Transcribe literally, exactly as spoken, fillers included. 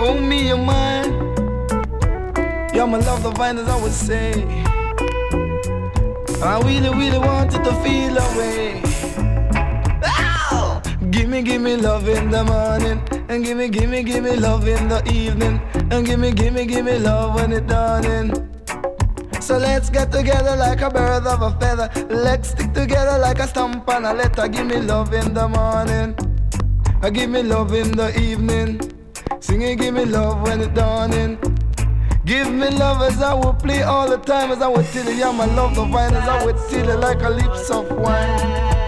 Oh, me, you're mine. You're my love divine, as I would say. I really, really wanted to feel away. Ow! Gimme, gimme love in the morning, and gimme, gimme, gimme love in the evening, and gimme, gimme, gimme love when it's dawning. So let's get together like a bird of a feather. Let's stick together like a stump and a letter. Give me love in the morning, I give me love in the evening. Sing it, give me love when it's dawning. Give me love as I would play all the time, as I would tell you, yeah, my love divine, as I would tell you like a lips of wine.